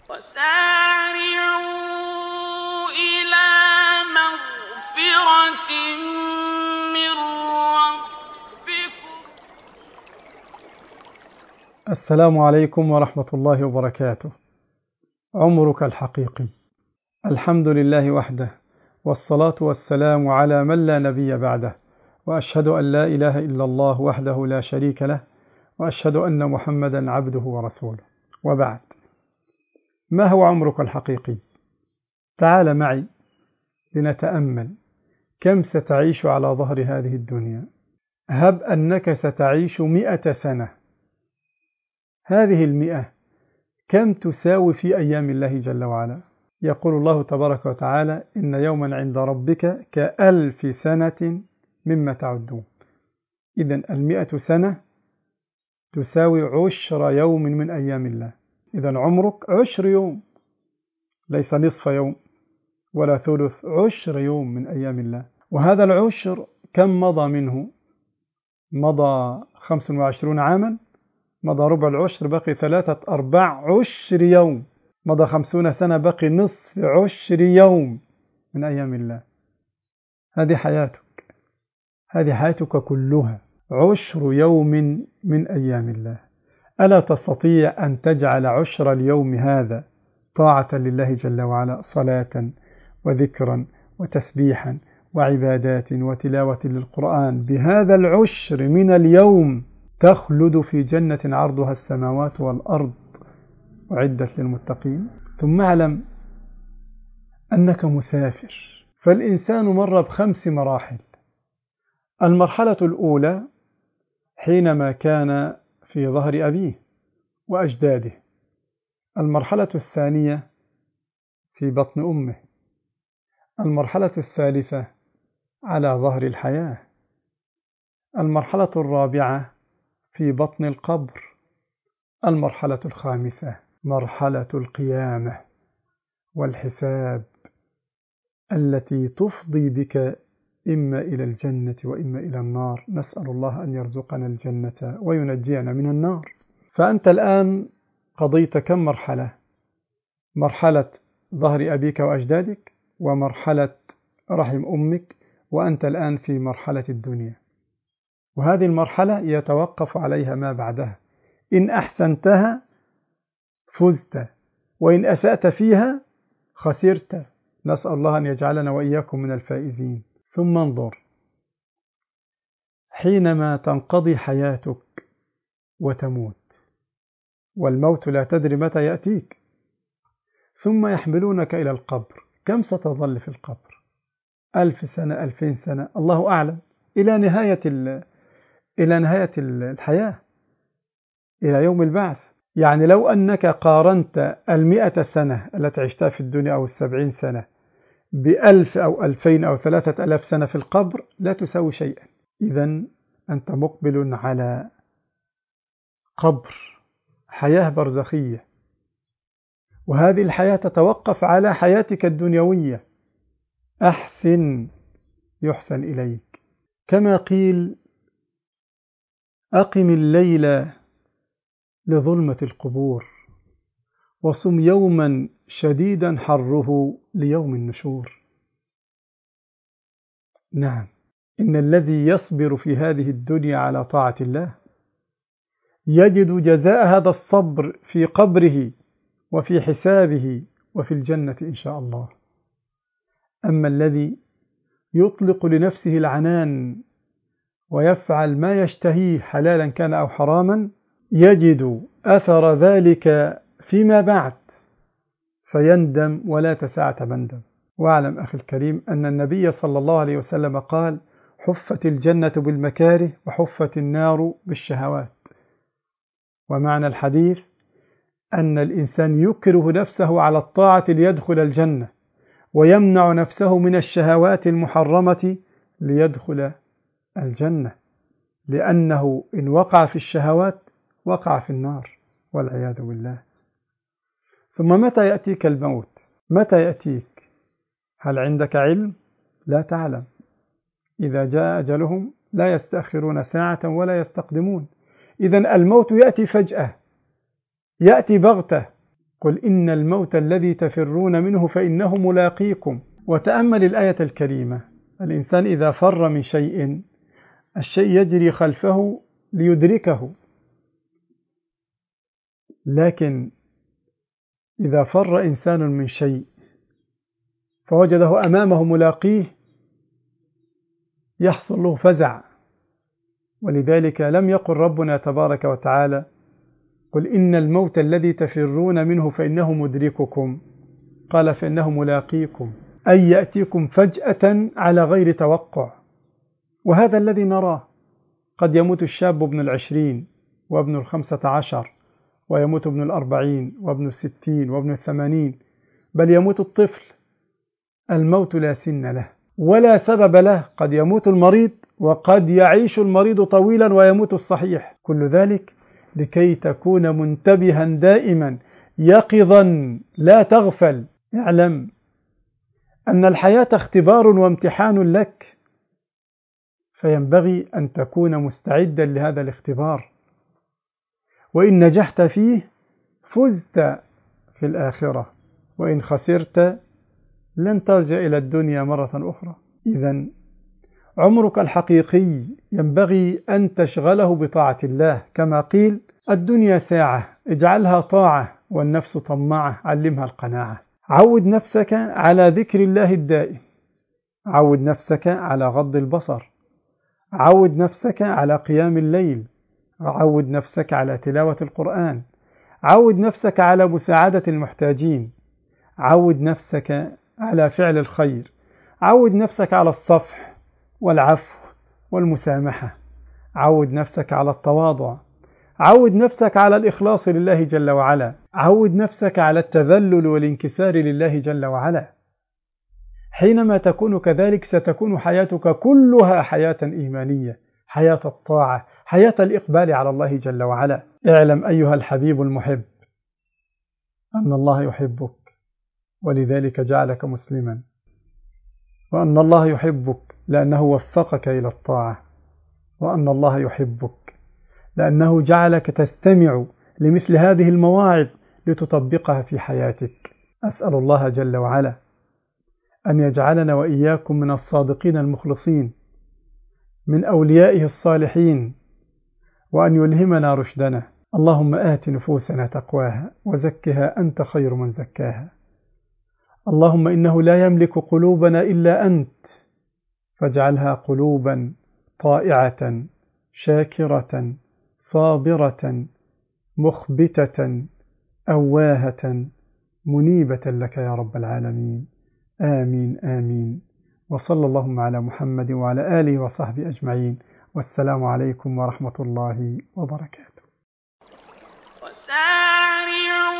وسارعوا إلى مغفرة من ربكم. السلام عليكم ورحمة الله وبركاته. عمرك الحقيقي. الحمد لله وحده، والصلاة والسلام على من لا نبي بعده، وأشهد أن لا إله إلا الله وحده لا شريك له، وأشهد أن محمدا عبده ورسوله. وبعد، ما هو عمرك الحقيقي؟ تعال معي لنتأمل كم ستعيش على ظهر هذه الدنيا. هب أنك ستعيش 100 سنة، هذه 100 كم تساوي في أيام الله جل وعلا؟ يقول الله تبارك وتعالى: إن يوما عند ربك كألف سنة مما تعدون. إذن 100 سنة تساوي 10 يوم من أيام الله. إذن عمرك 10 يوم، ليس نصف يوم ولا ثلث، 10 يوم من أيام الله. وهذا العشر كم مضى منه؟ مضى 25 عاما، مضى ربع العشر، بقي 3/4 يوم، مضى 50 سنة، بقي نصف 10 يوم من أيام الله. هذه حياتك، هذه حياتك كلها، 10 يوم من أيام الله. ألا تستطيع أن تجعل 10 اليوم هذا طاعة لله جل وعلا، صلاة وذكرا وتسبيحا وعبادات وتلاوة للقرآن؟ بهذا 10 من اليوم تخلد في جنة عرضها السماوات والأرض، أعدت للمتقين. ثم اعلم أنك مسافر، فالإنسان مر ب5 مراحل. المرحلة الأولى حينما كان في ظهر أبيه وأجداده. المرحلة الثانية في بطن أمه. المرحلة الثالثة على ظهر الحياة. المرحلة الرابعة في بطن القبر. المرحلة الخامسة مرحلة القيامة والحساب، التي تفضي بك إما إلى الجنة وإما إلى النار. نسأل الله أن يرزقنا الجنة وينجينا من النار. فأنت الآن قضيت كم مرحلة؟ مرحلة ظهر أبيك وأجدادك، ومرحلة رحم أمك، وأنت الآن في مرحلة الدنيا. وهذه المرحلة يتوقف عليها ما بعدها. إن أحسنتها فزت، وإن أسأت فيها خسرت. نسأل الله أن يجعلنا وإياكم من الفائزين. ثم انظر، حينما تنقضي حياتك وتموت، والموت لا تدري متى يأتيك، ثم يحملونك إلى القبر. كم ستظل في القبر؟ 1000 سنة، 2000 سنة، الله أعلم، إلى نهاية الحياة، إلى يوم البعث. يعني لو أنك قارنت 100 سنة التي عشتها في الدنيا أو 70 سنة ب1000 أو 2000 أو 3000 سنة في القبر، لا تساوي شيئا. إذن أنت مقبل على قبر، حياة برزخية، وهذه الحياة تتوقف على حياتك الدنيوية. أحسن يحسن إليك، كما قيل: أقم الليل لظلمة القبور، وصم يوما شديدا حره ليوم النشور. نعم، إن الذي يصبر في هذه الدنيا على طاعة الله يجد جزاء هذا الصبر في قبره وفي حسابه وفي الجنة إن شاء الله. أما الذي يطلق لنفسه العنان ويفعل ما يشتهيه حلالا كان أو حراما، يجد أثر ذلك فيما بعد فيندم ولا تساعة بندم. واعلم أخي الكريم أن النبي صلى الله عليه وسلم قال: حفت الجنة بالمكاره وحفت النار بالشهوات. ومعنى الحديث أن الإنسان يكره نفسه على الطاعة ليدخل الجنة، ويمنع نفسه من الشهوات المحرمة ليدخل الجنة، لأنه إن وقع في الشهوات وقع في النار والعياذ بالله. ثم متى يأتيك الموت؟ متى يأتيك؟ هل عندك علم؟ لا تعلم. إذا جاء أجلهم لا يستأخرون ساعة ولا يستقدمون. إذن الموت يأتي فجأة، يأتي بغتة، قل إن الموت الذي تفرون منه فإنه ملاقيكم. وتأمل الآية الكريمة، الإنسان إذا فر من شيء الشيء يجري خلفه ليدركه، لكن إذا فر إنسان من شيء فوجده أمامه ملاقيه يحصل له فزع. ولذلك لم يقل ربنا تبارك وتعالى قل إن الموت الذي تفرون منه فإنه مدرككم، قال فإنه ملاقيكم، أي يأتيكم فجأة على غير توقع. وهذا الذي نراه، قد يموت الشاب ابن 20 وابن 15 ويموت ابن 40 وابن 60 وابن 80، بل يموت الطفل. الموت لا سن له ولا سبب له، قد يموت المريض وقد يعيش المريض طويلا ويموت الصحيح. كل ذلك لكي تكون منتبها دائما يقظا لا تغفل. اعلم أن الحياة اختبار وامتحان لك، فينبغي أن تكون مستعدا لهذا الاختبار، وإن نجحت فيه فزت في الآخرة، وإن خسرت لن ترجع إلى الدنيا مرة أخرى. إذن عمرك الحقيقي ينبغي أن تشغله بطاعة الله، كما قيل الدنيا ساعة اجعلها طاعة والنفس طماعة علمها القناعة. عود نفسك على ذكر الله الدائم، عود نفسك على غض البصر، عود نفسك على قيام الليل، عود نفسك على تلاوة القرآن، عود نفسك على مساعدة المحتاجين، عود نفسك على فعل الخير، عود نفسك على الصفح والعفو والمسامحة، عود نفسك على التواضع، عود نفسك على الإخلاص لله جل وعلا، عود نفسك على التذلل والانكسار لله جل وعلا. حينما تكون كذلك ستكون حياتك كلها حياة إيمانية، حياة الطاعة، حياة الإقبال على الله جل وعلا. اعلم أيها الحبيب المحب أن الله يحبك ولذلك جعلك مسلما، وأن الله يحبك لأنه وفقك إلى الطاعة، وأن الله يحبك لأنه جعلك تستمع لمثل هذه المواعظ لتطبقها في حياتك. أسأل الله جل وعلا أن يجعلنا وإياكم من الصادقين المخلصين، من أوليائه الصالحين، وأن يلهمنا رشدنا. اللهم آت نفوسنا تقواها وزكها أنت خير من زكاها. اللهم إنه لا يملك قلوبنا إلا أنت، فاجعلها قلوبا طائعة شاكرة صابرة مخبتة أواهة منيبة لك يا رب العالمين. آمين آمين. وصلى اللهم على محمد وعلى آله وصحبه أجمعين، والسلام عليكم ورحمة الله وبركاته. وسارعوا